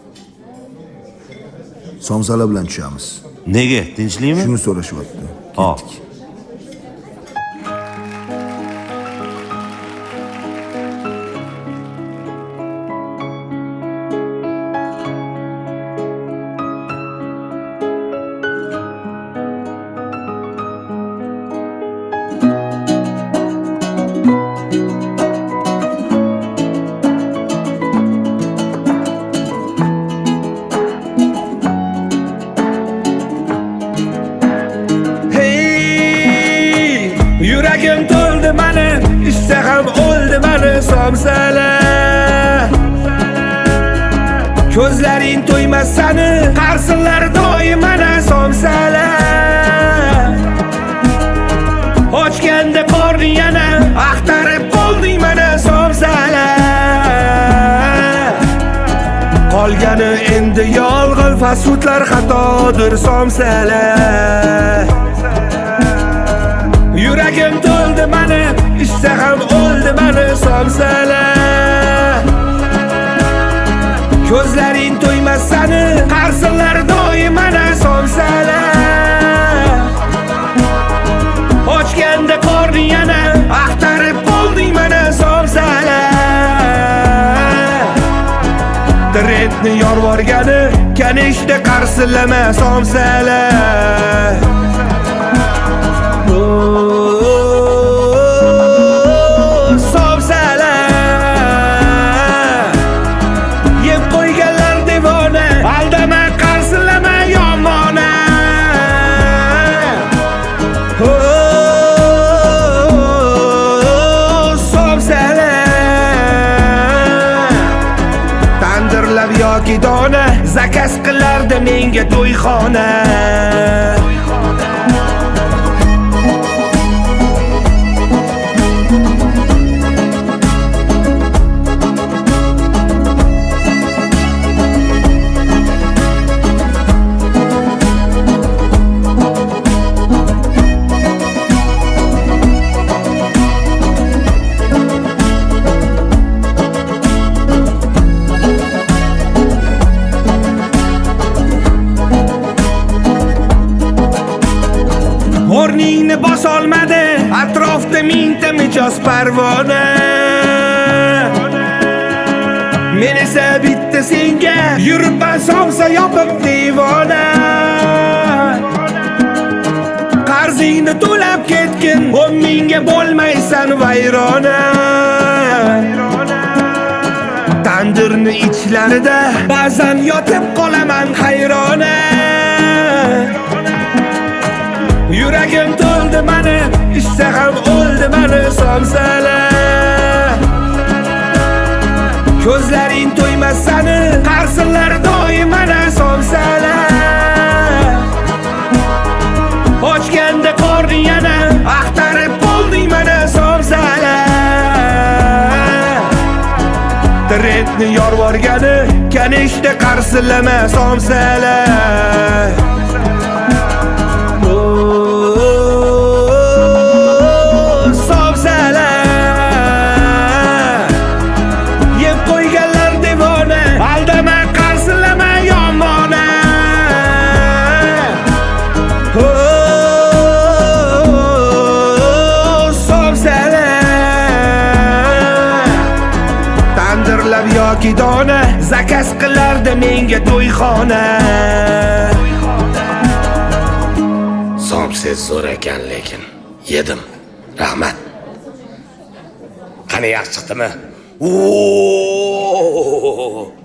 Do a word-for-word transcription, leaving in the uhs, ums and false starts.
Somsalar bilan tushamiz. Nega? Tinchlikmi? Shuni so'rashyapti. Hop. Yuragim to'ldi mani, ishtaham o'ldi mani somsalar. Ko'zlaring to'ymas sani, qarsinlar doim mana somsalar. Ochganda qorning yana, axtarib qolding mana somsalar. Qolgani endi yolg'on fasudlar xatodir somsalar. Yuragim to'ldi mani, ishtaham o'ldi mani somsalar. Ko'zlaring to'ymas sani, qarsinlar doim mana somsalar. Ochganda qorning yana, axtarib qolding mana somsalar. Trendni yorvorgani, kanishda qarsilama somsalar. Yoki dona zakaz qilardi menga to'yxona. O'rningni bosolmadi, atrofda mingta mijoz parvona. Men esa bitta senga yuribman somsa yopib devona. Qarzingni to'lab ketgin, o'n mingga bo'lmaysan vayrona. Tandirni ichlarida ba'zan yotib qolaman hayrona. Yuragim to'ldi mani, ishtaham o'ldi mani somsalar. Ko'zlaring to'ymas sani, qarsinlar doim mana somsalar. Ochganda qorning yana, axtarib qolding mana somsalar. Trendni yorvorgani, kanishda qarsilama somsalar. Yoki dona zakaz qilardi menga to'yxona. Somsiz zo'r ekan lekin yedim. Rahmat. Qani yaxshi chiqdimi? Oo!